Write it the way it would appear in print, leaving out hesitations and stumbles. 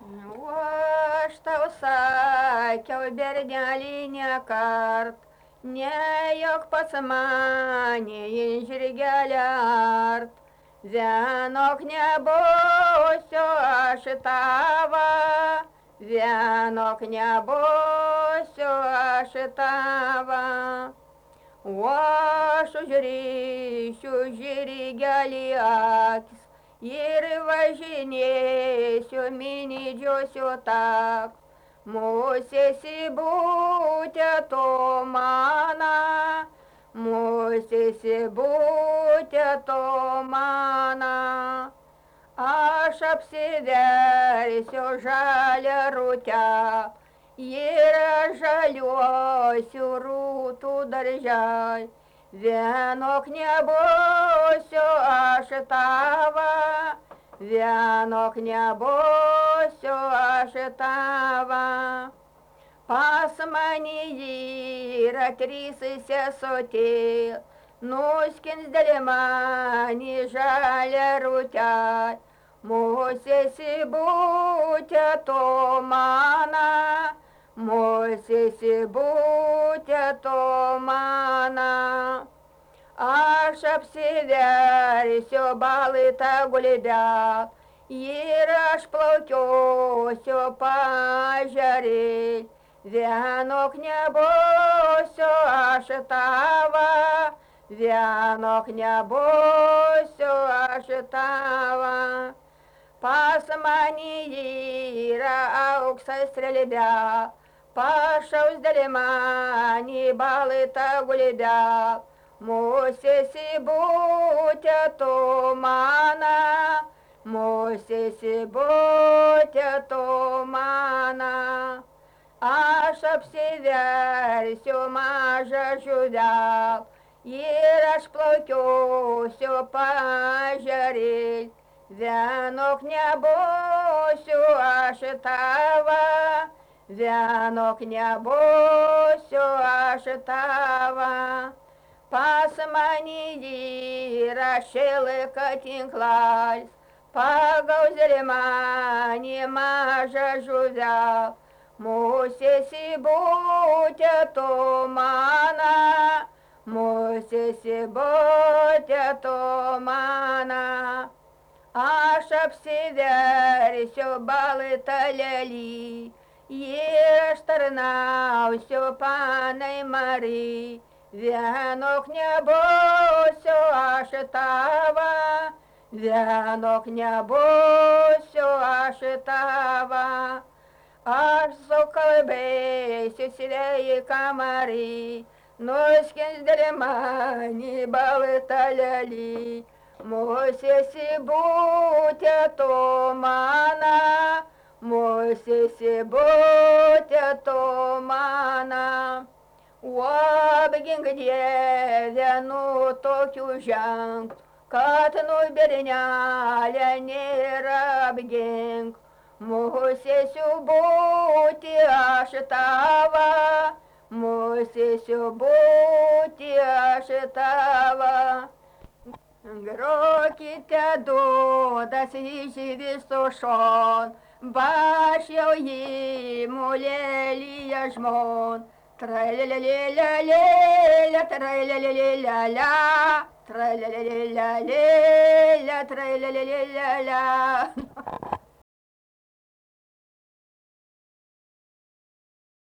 O aš tau sakiau, bergelį nekart, nejok pats mane į žirgelę art. Vienok nebūsiu aš tava, vienok nebūsiu aš tava. O aš užrišiu žirgelį akis ir važinėsiu, minidžiosiu tak. Musėsi būti tu mana, musėsi būti tu mana. Aš apsiversiu žalią rūtę ir žaliuosiu rūtų daržai. Vienok nebūsiu aš tava, vienok nebūsiu aš tava. Pas mane yra trys sesutės, nuskins dėl mani žalią rūtę. Musėsi būti tu mana, musėsi būti tu mana. Aš apsiversiu baltą gulbę ir aš plaukiosiu paežerėj. Vienok nebūsiu aš tava, vienok nebūsiu aš tava. Pas mane yra auksas strėlbė, pašaus dėl mani baltą gulbę. Musėsi būti tu mana, musėsi būti tu mana. Aš apsiversiu mažą žuvę ir aš plaukiosiu paežerėj. Vienok nebūsiu aš tava, vienok nebūsiu aš tava. Pas mane yra šilka tinklalis, pagaus dėl mani mažą žuvę. Musėsi būti tu mana, musėsi būti tu mana. Aš apsiversiu baltą lėlį ir aš tarnausiu panai Marijai. Vienok nebūsiu aš tava, vienok nebūsiu aš tava. Aš sukalbėsiu sveiką Mariją, nuskins dėl mani baltą lėlį. Musėsi būti tu mana, musėsi būti tu mana. O apgink Dieve nuo tokių ženklų, kad nu bernelė nėra apgink. Musėsiu būti aš tava, musėsiu būti aš tava. Grokite dūdas iš viso šon, aš jau imu lėlyje žmon. Tralelelelelele, tralelelelelele, tralelelelelele, tralelelelele.